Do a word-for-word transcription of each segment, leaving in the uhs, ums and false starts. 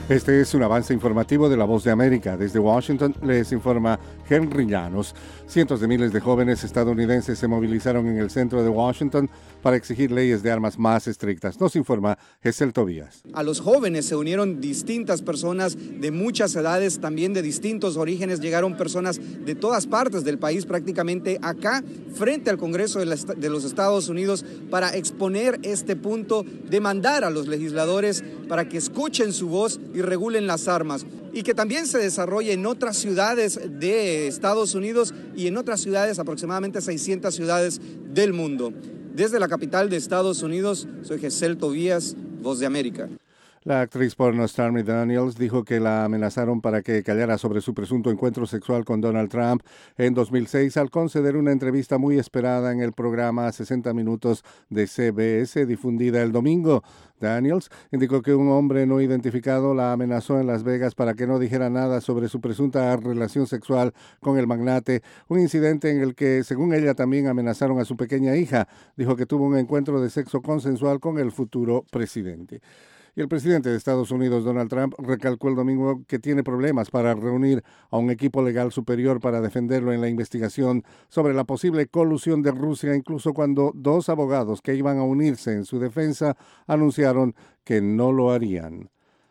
Este es un avance informativo de La Voz de América. Desde Washington les informa Henry Llanos. Cientos de miles de jóvenes estadounidenses se movilizaron en el centro de Washington para exigir leyes de armas más estrictas. Nos informa Gesel Tobías. A los jóvenes se unieron distintas personas de muchas edades, también de distintos orígenes. Llegaron personas de todas partes del país, prácticamente acá, frente al Congreso de los Estados Unidos, para exponer este punto, demandar a los legisladores para que escuchen su voz y regulen las armas, y que también se desarrolle en otras ciudades de Estados Unidos y en otras ciudades, aproximadamente seiscientas ciudades del mundo. Desde la capital de Estados Unidos, soy Gesel Tobías, Voz de América. La actriz porno Stormy Daniels dijo que la amenazaron para que callara sobre su presunto encuentro sexual con Donald Trump en dos mil seis al conceder una entrevista muy esperada en el programa sesenta minutos de C B S difundida el domingo. Daniels indicó que un hombre no identificado la amenazó en Las Vegas para que no dijera nada sobre su presunta relación sexual con el magnate, un incidente en el que, según ella, también amenazaron a su pequeña hija. Dijo que tuvo un encuentro de sexo consensual con el futuro presidente. Y el presidente de Estados Unidos, Donald Trump, recalcó el domingo que tiene problemas para reunir a un equipo legal superior para defenderlo en la investigación sobre la posible colusión de Rusia, incluso cuando dos abogados que iban a unirse en su defensa anunciaron que no lo harían.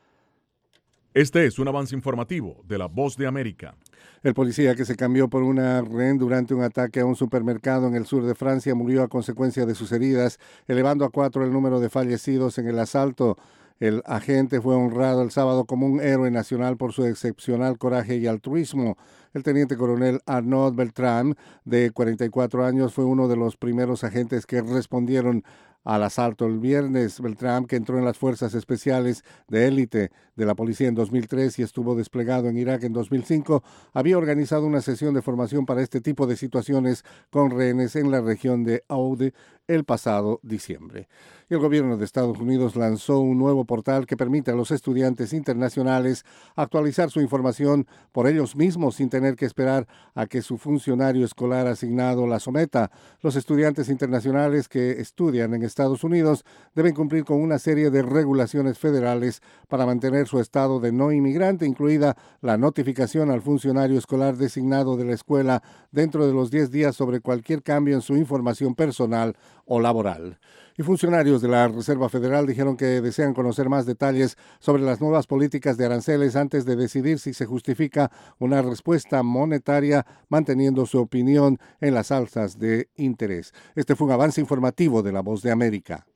Este es un avance informativo de La Voz de América. El policía que se cambió por una rehén durante un ataque a un supermercado en el sur de Francia murió a consecuencia de sus heridas, elevando a cuatro el número de fallecidos en el asalto. El agente fue honrado el sábado como un héroe nacional por su excepcional coraje y altruismo. El teniente coronel Arnaud Beltrán, de cuarenta y cuatro años, fue uno de los primeros agentes que respondieron al asalto el viernes. Beltrán, que entró en las fuerzas especiales de élite de la policía en dos mil tres y estuvo desplegado en Irak en dos mil cinco, había organizado una sesión de formación para este tipo de situaciones con rehenes en la región de Oude el pasado diciembre. Y el gobierno de Estados Unidos lanzó un nuevo portal que permite a los estudiantes internacionales actualizar su información por ellos mismos sin tener que esperar a que su funcionario escolar asignado la someta. Los estudiantes internacionales que estudian en Estados Unidos deben cumplir con una serie de regulaciones federales para mantener su estado de no inmigrante, incluida la notificación al funcionario escolar designado de la escuela dentro de los diez días sobre cualquier cambio en su información personal o laboral. Y funcionarios de la Reserva Federal dijeron que desean conocer más detalles sobre las nuevas políticas de aranceles antes de decidir si se justifica una respuesta monetaria, manteniendo su opinión en las alzas de interés. Este fue un avance informativo de La Voz de América.